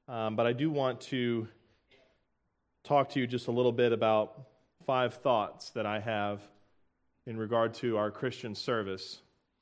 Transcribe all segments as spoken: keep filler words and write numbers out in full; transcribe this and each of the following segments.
um, but I do want to talk to you just a little bit about five thoughts that I have in regard to our Christian service.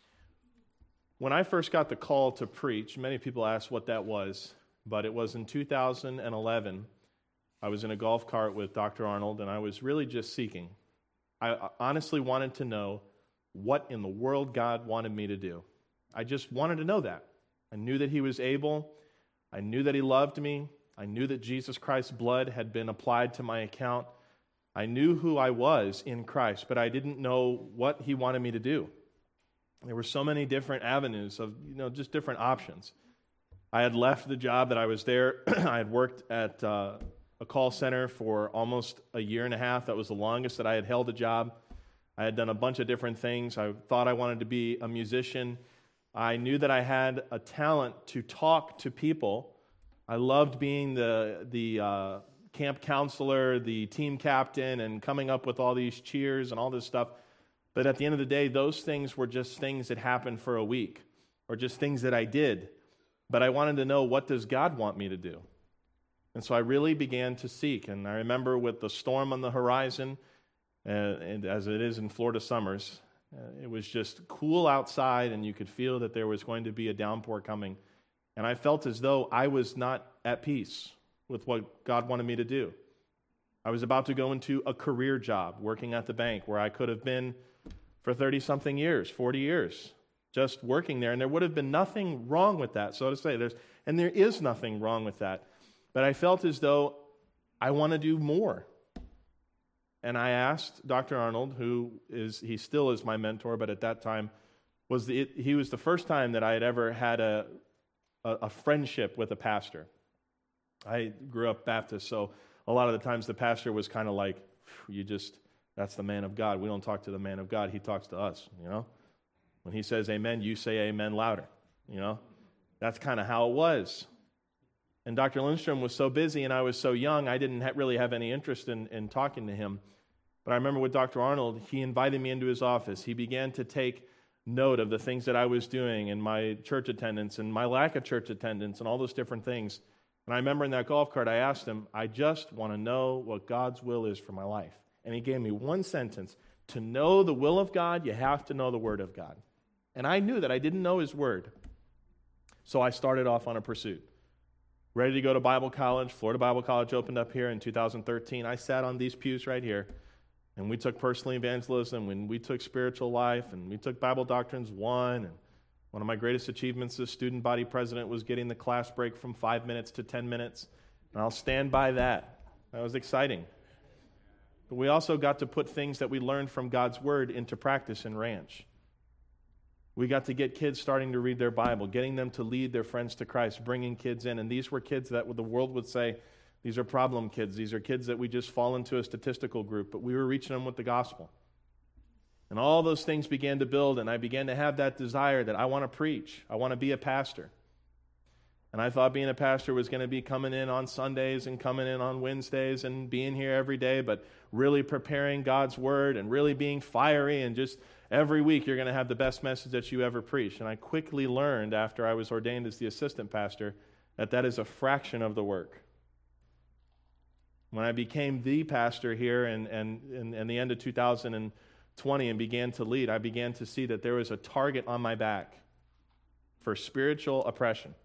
When I first got the call to preach, many people asked what that was, but it was in two thousand eleven. I was in a golf cart with Doctor Arnold, and I was really just seeking. I honestly wanted to know what in the world God wanted me to do. I just wanted to know that. I knew that He was able. I knew that He loved me. I knew that Jesus Christ's blood had been applied to my account. I knew who I was in Christ, but I didn't know what He wanted me to do. There were so many different avenues of, you know, just different options. I had left the job that I was there. I had worked at uh, a call center for almost a year and a half. That was the longest that I had held a job. I had done a bunch of different things. I thought I wanted to be a musician. I knew that I had a talent to talk to people. I loved being the the uh, camp counselor, the team captain, and coming up with all these cheers and all this stuff. But at the end of the day, those things were just things that happened for a week, or just things that I did. But I wanted to know, what does God want me to do? And so I really began to seek. And I remember with the storm on the horizon, uh, and as it is in Florida summers, uh, it was just cool outside, and you could feel that there was going to be a downpour coming. And I felt as though I was not at peace with what God wanted me to do. I was about to go into a career job, working at the bank, where I could have been for thirty-something years, forty years, just working there. And there would have been nothing wrong with that, so to say. There's, and there is nothing wrong with that. But I felt as though I want to do more. And I asked Doctor Arnold, who is, he still is my mentor, but at that time, was the, he was the first time that I had ever had a, a, a friendship with a pastor. I grew up Baptist, so a lot of the times the pastor was kind of like, you just, that's the man of God. We don't talk to the man of God. He talks to us, you know. When he says amen, you say amen louder, you know. That's kind of how it was. And Doctor Lindstrom was so busy and I was so young, I didn't ha- really have any interest in, in talking to him. But I remember with Doctor Arnold, he invited me into his office. He began to take note of the things that I was doing and my church attendance and my lack of church attendance and all those different things. And I remember in that golf cart, I asked him, I just want to know what God's will is for my life. And he gave me one sentence: to know the will of God, you have to know the Word of God. And I knew that I didn't know His Word. So I started off on a pursuit. Ready to go to Bible college. Florida Bible College opened up here in two thousand thirteen. I sat on these pews right here, and we took personal evangelism, and we took spiritual life, and we took Bible Doctrines one. And one of my greatest achievements as student body president was getting the class break from five minutes to ten minutes. And I'll stand by that. That was exciting. But we also got to put things that we learned from God's Word into practice in Ranch. We got to get kids starting to read their Bible, getting them to lead their friends to Christ, bringing kids in. And these were kids that the world would say, these are problem kids. These are kids that we just fall into a statistical group. But we were reaching them with the gospel. And all those things began to build, and I began to have that desire that I want to preach. I want to be a pastor. And I thought being a pastor was going to be coming in on Sundays and coming in on Wednesdays and being here every day, but really preparing God's Word and really being fiery, and just every week you're going to have the best message that you ever preached. And I quickly learned after I was ordained as the assistant pastor that that is a fraction of the work. When I became the pastor here in, in, in, in the end of two thousand twenty and began to lead, I began to see that there was a target on my back for spiritual oppression.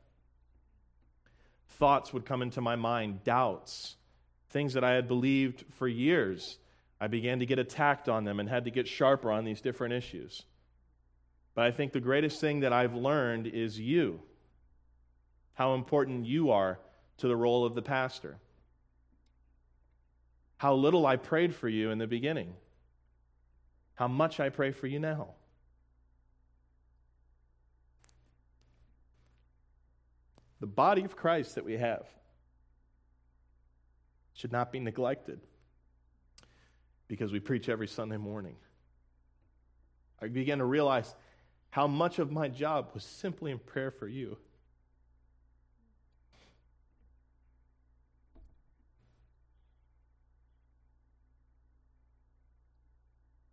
Thoughts would come into my mind, doubts, things that I had believed for years. I began to get attacked on them and had to get sharper on these different issues. But I think the greatest thing that I've learned is you, how important you are to the role of the pastor. How little I prayed for you in the beginning. How much I pray for you now. The body of Christ that we have should not be neglected because we preach every Sunday morning. I began to realize how much of my job was simply in prayer for you.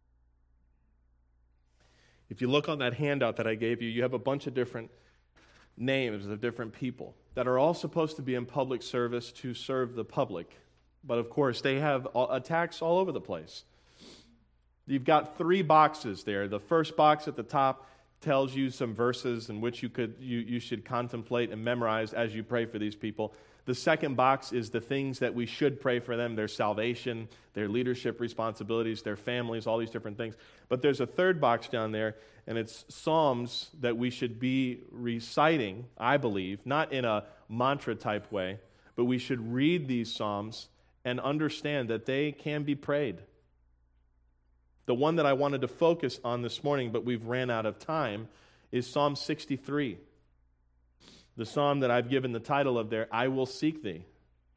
If you look on that handout that I gave you, you have a bunch of different names of different people that are all supposed to be in public service to serve the public. But of course, they have attacks all over the place. You've got three boxes there. The first box at the top tells you some verses in which you could you, you should contemplate and memorize as you pray for these people. The second box is the things that we should pray for them, their salvation, their leadership responsibilities, their families, all these different things. But there's a third box down there, and it's Psalms that we should be reciting, I believe, not in a mantra-type way, but we should read these Psalms and understand that they can be prayed. The one that I wanted to focus on this morning, but we've ran out of time, is Psalm sixty-three. The psalm that I've given the title of there, I Will Seek Thee.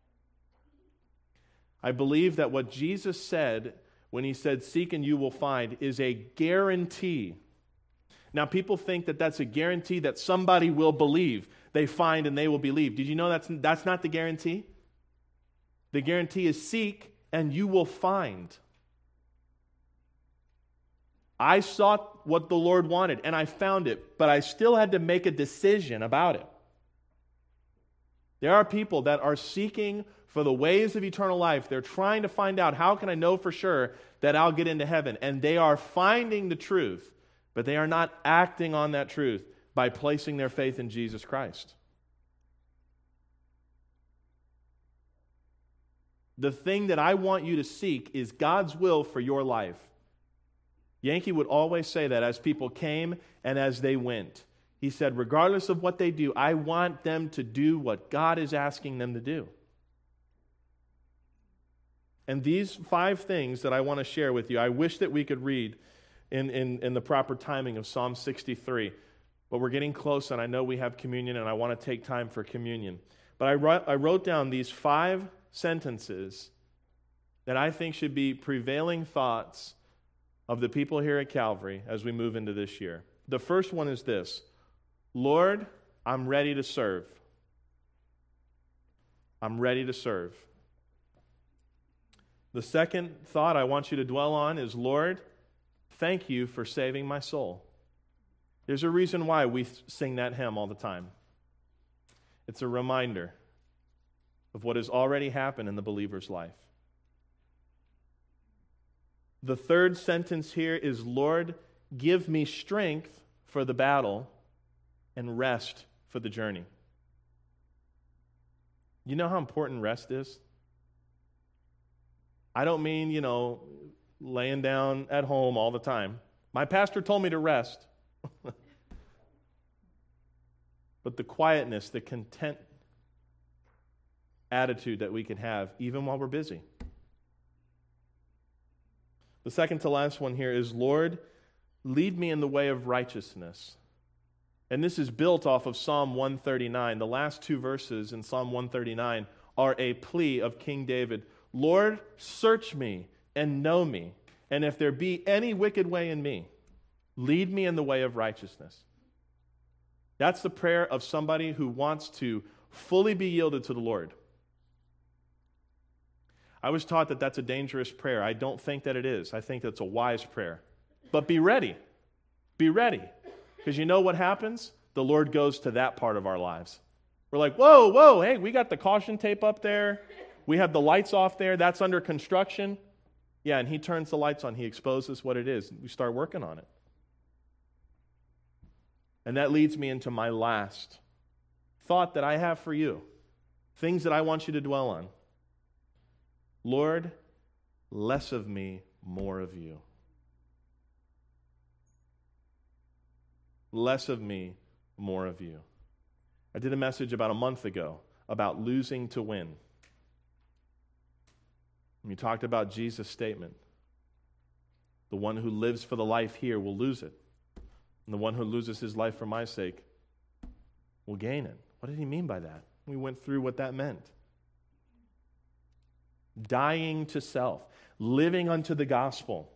I believe that what Jesus said when he said, seek and you will find, is a guarantee. Now, people think that that's a guarantee that somebody will believe. They find and they will believe. Did you know that's, that's not the guarantee? The guarantee is seek and you will find. I sought what the Lord wanted and I found it, but I still had to make a decision about it. There are people that are seeking for the ways of eternal life. They're trying to find out, how can I know for sure that I'll get into heaven? And they are finding the truth, but they are not acting on that truth by placing their faith in Jesus Christ. The thing that I want you to seek is God's will for your life. Yankee would always say that as people came and as they went. He said, regardless of what they do, I want them to do what God is asking them to do. And these five things that I want to share with you, I wish that we could read in, in, in the proper timing of Psalm sixty-three. But we're getting close, and I know we have communion, and I want to take time for communion. But I wrote, I wrote down these five sentences that I think should be prevailing thoughts of the people here at Calvary as we move into this year. The first one is this: Lord, I'm ready to serve. I'm ready to serve. The second thought I want you to dwell on is, Lord, thank you for saving my soul. There's a reason why we sing that hymn all the time. It's a reminder of what has already happened in the believer's life. The third sentence here is, Lord, give me strength for the battle and rest for the journey. You know how important rest is? I don't mean, you know, laying down at home all the time. My pastor told me to rest. But the quietness, the content attitude that we can have even while we're busy. The second to last one here is, Lord, lead me in the way of righteousness. And this is built off of Psalm one thirty-nine. The last two verses in Psalm one thirty-nine are a plea of King David. Lord, search me and know me, and if there be any wicked way in me, lead me in the way of righteousness. That's the prayer of somebody who wants to fully be yielded to the Lord. I was taught that that's a dangerous prayer. I don't think that it is. I think that's a wise prayer. But be ready. Be ready. Because you know what happens? The Lord goes to that part of our lives. We're like, whoa, whoa, hey, we got the caution tape up there. We have the lights off there. That's under construction. Yeah, and he turns the lights on. He exposes what it is. We start working on it. And that leads me into my last thought that I have for you. Things that I want you to dwell on. Lord, less of me, more of you. Less of me, more of you. I did a message about a month ago about losing to win. We talked about Jesus' statement. The one who lives for the life here will lose it. And the one who loses his life for my sake will gain it. What did he mean by that? We went through what that meant. Dying to self, living unto the gospel.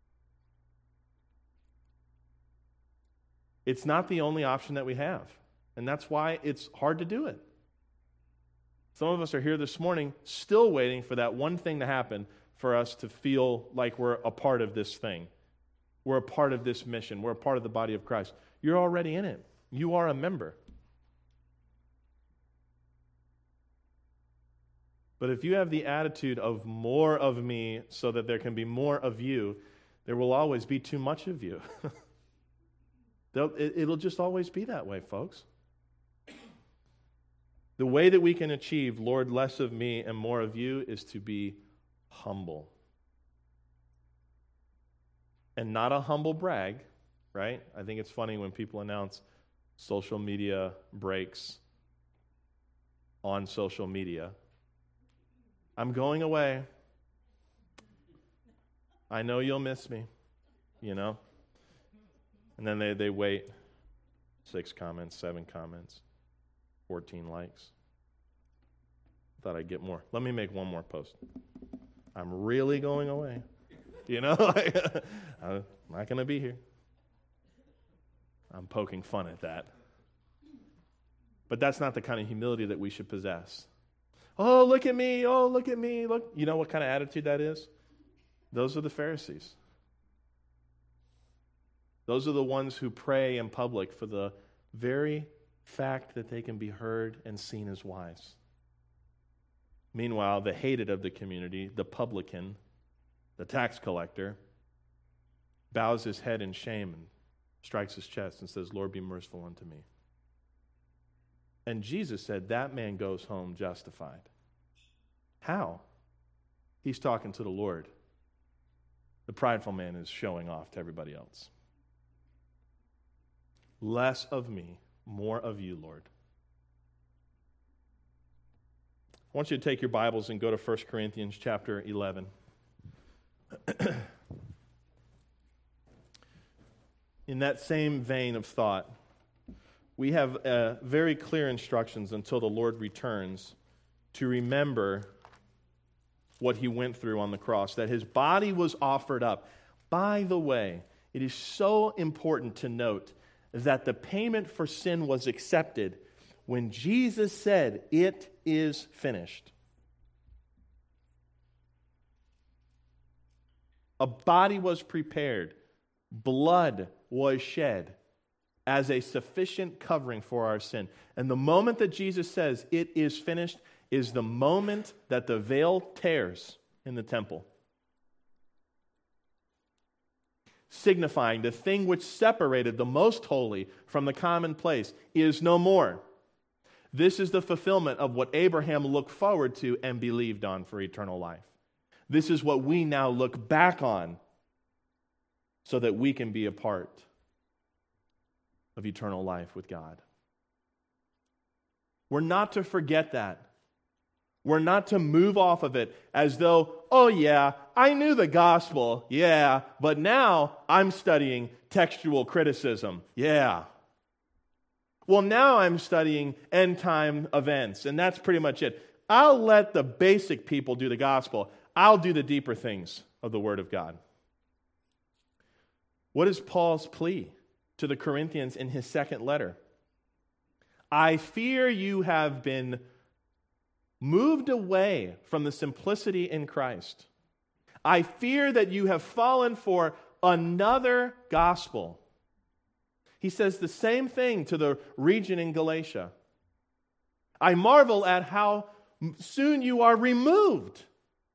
It's not the only option that we have. And that's why it's hard to do it. Some of us are here this morning still waiting for that one thing to happen for us to feel like we're a part of this thing. We're a part of this mission. We're a part of the body of Christ. You're already in it. You are a member. But if you have the attitude of more of me so that there can be more of you, there will always be too much of you. It'll just always be that way, folks. The way that we can achieve, Lord, less of me and more of you, is to be humble. And not a humble brag, right? I think it's funny when people announce social media breaks on social media. I'm going away. I know you'll miss me, you know? And then they, they wait. Six comments, seven comments, fourteen likes. Thought I'd get more. Let me make one more post. I'm really going away. You know? I'm not going to be here. I'm poking fun at that. But that's not the kind of humility that we should possess. Oh, look at me. Oh, look at me. Look. You know what kind of attitude that is? Those are the Pharisees. Those are the ones who pray in public for the very fact that they can be heard and seen as wise. Meanwhile, the hated of the community, the publican, the tax collector, bows his head in shame and strikes his chest and says, Lord, be merciful unto me. And Jesus said, that man goes home justified. How? He's talking to the Lord. The prideful man is showing off to everybody else. Less of me, more of you, Lord. I want you to take your Bibles and go to First Corinthians chapter eleven. In that same vein of thought, we have uh, very clear instructions until the Lord returns to remember what he went through on the cross, that his body was offered up. By the way, it is so important to note that the payment for sin was accepted when Jesus said, it is finished. A body was prepared. Blood was shed as a sufficient covering for our sin. And the moment that Jesus says, it is finished, is the moment that the veil tears in the temple, signifying the thing which separated the most holy from the commonplace is no more. This is the fulfillment of what Abraham looked forward to and believed on for eternal life. This is what we now look back on so that we can be a part of eternal life with God. We're not to forget that. We're not to move off of it as though, oh yeah, I knew the gospel, yeah, but now I'm studying textual criticism, yeah. Well, now I'm studying end-time events, and that's pretty much it. I'll let the basic people do the gospel. I'll do the deeper things of the Word of God. What is Paul's plea to the Corinthians in his second letter? I fear you have been moved away from the simplicity in Christ. I fear that you have fallen for another gospel. He says the same thing to the region in Galatia. I marvel at how soon you are removed.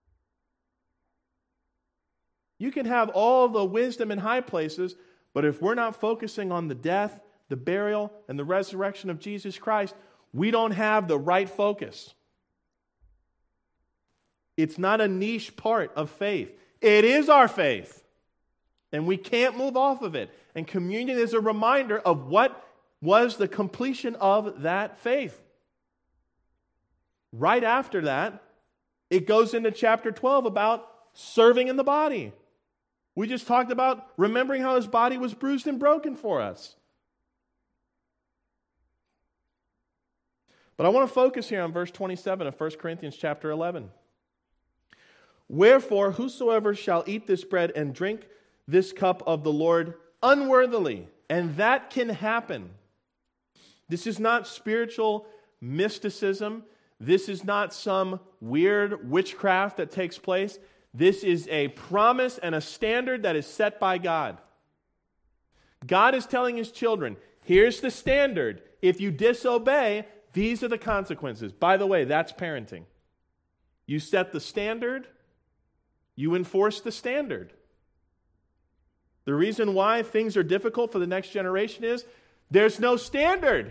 You can have all the wisdom in high places, but if we're not focusing on the death, the burial, and the resurrection of Jesus Christ, we don't have the right focus. It's not a niche part of faith. It is our faith. And we can't move off of it. And communion is a reminder of what was the completion of that faith. Right after that, it goes into chapter twelve about serving in the body. We just talked about remembering how his body was bruised and broken for us. But I want to focus here on verse twenty-seven of First Corinthians chapter eleven. Wherefore, whosoever shall eat this bread and drink this cup of the Lord unworthily, and that can happen. This is not spiritual mysticism. This is not some weird witchcraft that takes place. This is a promise and a standard that is set by God. God is telling his children, here's the standard. If you disobey, these are the consequences. By the way, that's parenting. You set the standard, you enforce the standard. The reason why things are difficult for the next generation is there's no standard.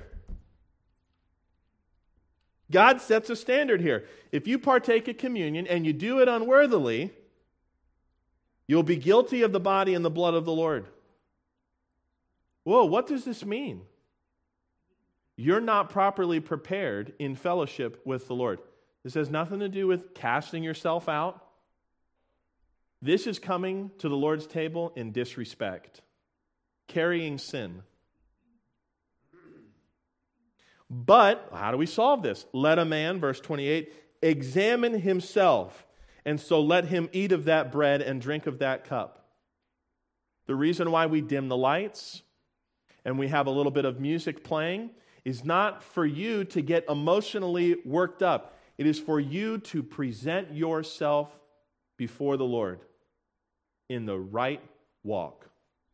God sets a standard here. If you partake of communion and you do it unworthily, you'll be guilty of the body and the blood of the Lord. Whoa, what does this mean? You're not properly prepared in fellowship with the Lord. This has nothing to do with casting yourself out. This is coming to the Lord's table in disrespect, carrying sin. But how do we solve this? Let a man, verse twenty-eight, examine himself, and so let him eat of that bread and drink of that cup. The reason why we dim the lights and we have a little bit of music playing is not for you to get emotionally worked up. It is for you to present yourself before the Lord in the right walk.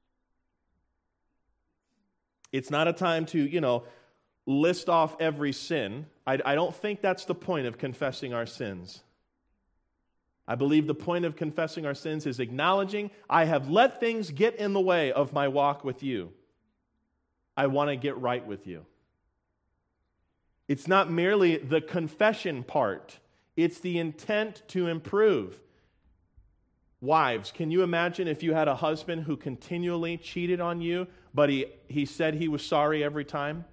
It's not a time to, you know, list off every sin. I, I don't think that's the point of confessing our sins. I believe the point of confessing our sins is acknowledging I have let things get in the way of my walk with you. I want to get right with you. It's not merely the confession part. It's the intent to improve. Wives, can you imagine if you had a husband who continually cheated on you, but he, he said he was sorry every time?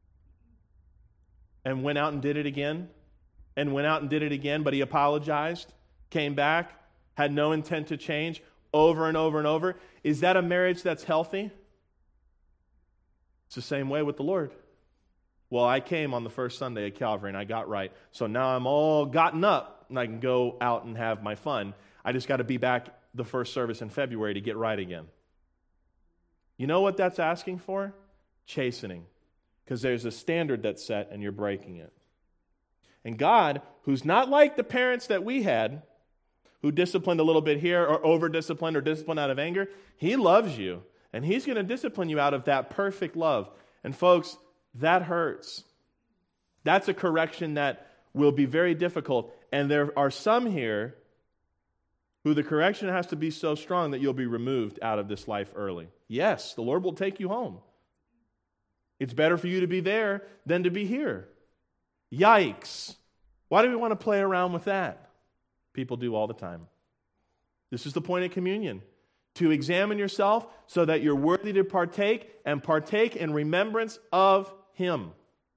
And went out and did it again? And went out and did it again, but he apologized, came back, had no intent to change, over and over and over? Is that a marriage that's healthy? It's the same way with the Lord. Well, I came on the first Sunday at Calvary and I got right. So now I'm all gotten up and I can go out and have my fun. I just got to be back the first service in February to get right again. You know what that's asking for? Chastening. Because there's a standard that's set and you're breaking it. And God, who's not like the parents that we had, who disciplined a little bit here or over-disciplined or disciplined out of anger, He loves you. And He's going to discipline you out of that perfect love. And folks, that hurts. That's a correction that will be very difficult. And there are some here who the correction has to be so strong that you'll be removed out of this life early. Yes, the Lord will take you home. It's better for you to be there than to be here. Yikes. Why do we want to play around with that? People do all the time. This is the point of communion. To examine yourself so that you're worthy to partake and partake in remembrance of Him.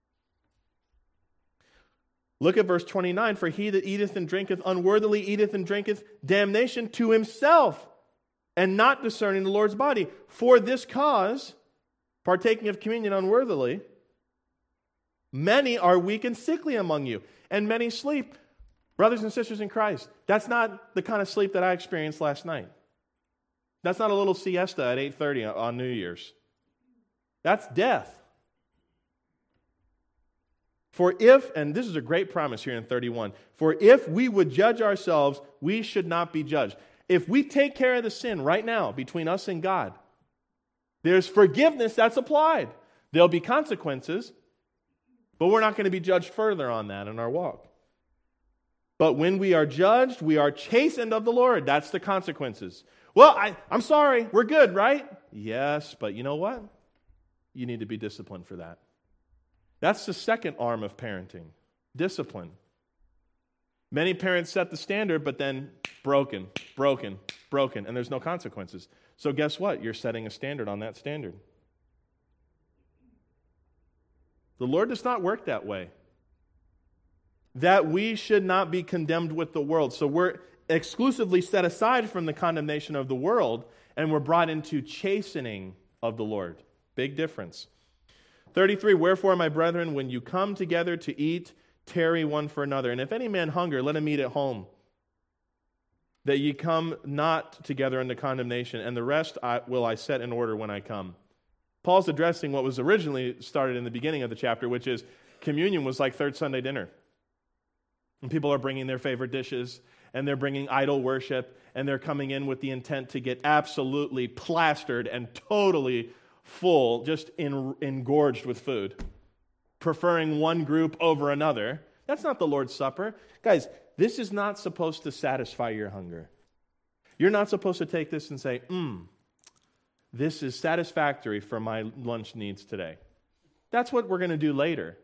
Look at verse twenty-nine. For he that eateth and drinketh unworthily eateth and drinketh damnation to himself, and not discerning the Lord's body. For this cause, partaking of communion unworthily, many are weak and sickly among you, and many sleep. Brothers and sisters in Christ, that's not the kind of sleep that I experienced last night. That's not a little siesta at eight thirty on New Year's. That's death. For if, and this is a great promise here in thirty-one, for if we would judge ourselves, we should not be judged. If we take care of the sin right now between us and God, there's forgiveness that's applied. There'll be consequences, but we're not going to be judged further on that in our walk. But when we are judged, we are chastened of the Lord. That's the consequences. Well, I, I'm sorry, we're good, right? Yes, but you know what? You need to be disciplined for that. That's the second arm of parenting, discipline. Many parents set the standard, but then broken, broken, broken, and there's no consequences. So guess what? You're setting a standard on that standard. The Lord does not work that way. That we should not be condemned with the world. So we're exclusively set aside from the condemnation of the world, and we're brought into chastening of the Lord. Big difference. thirty-three, wherefore, my brethren, when you come together to eat, tarry one for another. And if any man hunger, let him eat at home, that ye come not together unto condemnation, and the rest I, will I set in order when I come. Paul's addressing what was originally started in the beginning of the chapter, which is communion was like third Sunday dinner. And people are bringing their favorite dishes, and they're bringing idol worship, and they're coming in with the intent to get absolutely plastered and totally full, just in, engorged with food, preferring one group over another. That's not the Lord's Supper. Guys, this is not supposed to satisfy your hunger. You're not supposed to take this and say, mm, this is satisfactory for my lunch needs today. That's what we're going to do later.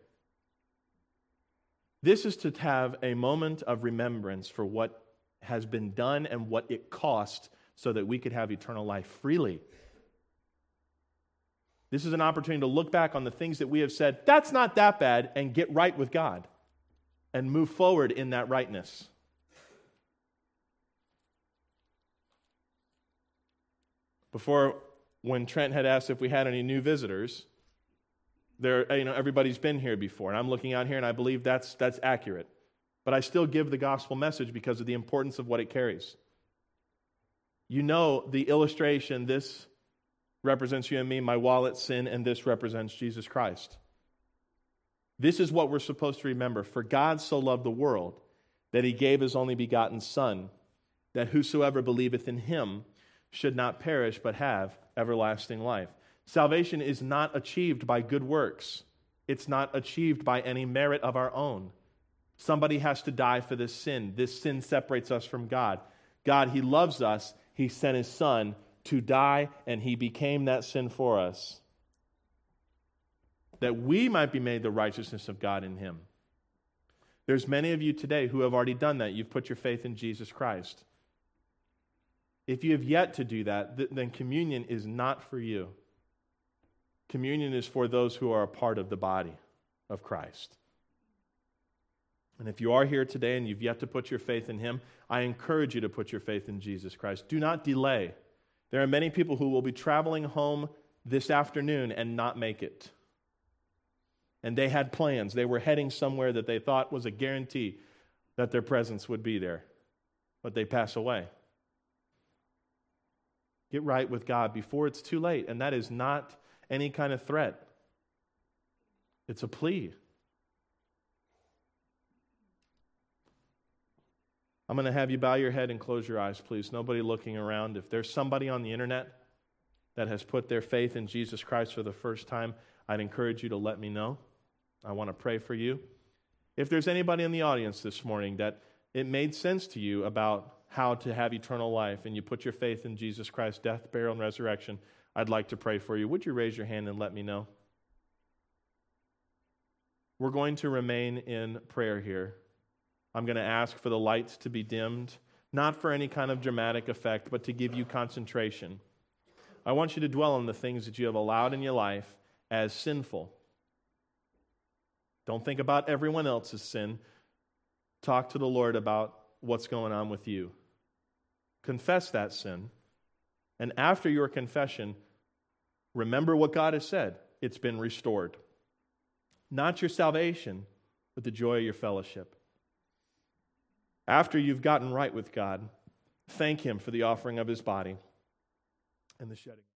This is to have a moment of remembrance for what has been done and what it cost so that we could have eternal life freely. This is an opportunity to look back on the things that we have said, that's not that bad, and get right with God and move forward in that rightness. Before, when Trent had asked if we had any new visitors, there, you know, everybody's been here before, and I'm looking out here and I believe that's that's accurate. But I still give the gospel message because of the importance of what it carries. You know the illustration, this represents you and me, my wallet, sin, and this represents Jesus Christ. This is what we're supposed to remember. For God so loved the world that he gave his only begotten Son, that whosoever believeth in him should not perish but have everlasting life. Salvation is not achieved by good works. It's not achieved by any merit of our own. Somebody has to die for this sin. This sin separates us from God. God, he loves us. He sent his Son to die, and he became that sin for us, that we might be made the righteousness of God in him. There's many of you today who have already done that. You've put your faith in Jesus Christ. If you have yet to do that, th- then communion is not for you. Communion is for those who are a part of the body of Christ. And if you are here today and you've yet to put your faith in him, I encourage you to put your faith in Jesus Christ. Do not delay. There are many people who will be traveling home this afternoon and not make it. And they had plans. They were heading somewhere that they thought was a guarantee that their presence would be there. But they pass away. Get right with God before it's too late. And that is not any kind of threat. It's a plea. I'm going to have you bow your head and close your eyes, please. Nobody looking around. If there's somebody on the internet that has put their faith in Jesus Christ for the first time, I'd encourage you to let me know. I want to pray for you. If there's anybody in the audience this morning that it made sense to you about how to have eternal life and you put your faith in Jesus Christ's death, burial, and resurrection, I'd like to pray for you. Would you raise your hand and let me know? We're going to remain in prayer here. I'm going to ask for the lights to be dimmed, not for any kind of dramatic effect, but to give you concentration. I want you to dwell on the things that you have allowed in your life as sinful. Don't think about everyone else's sin. Talk to the Lord about what's going on with you. Confess that sin. And after your confession, remember what God has said. It's been restored. Not your salvation, but the joy of your fellowship. After you've gotten right with God, thank him for the offering of his body and the shedding.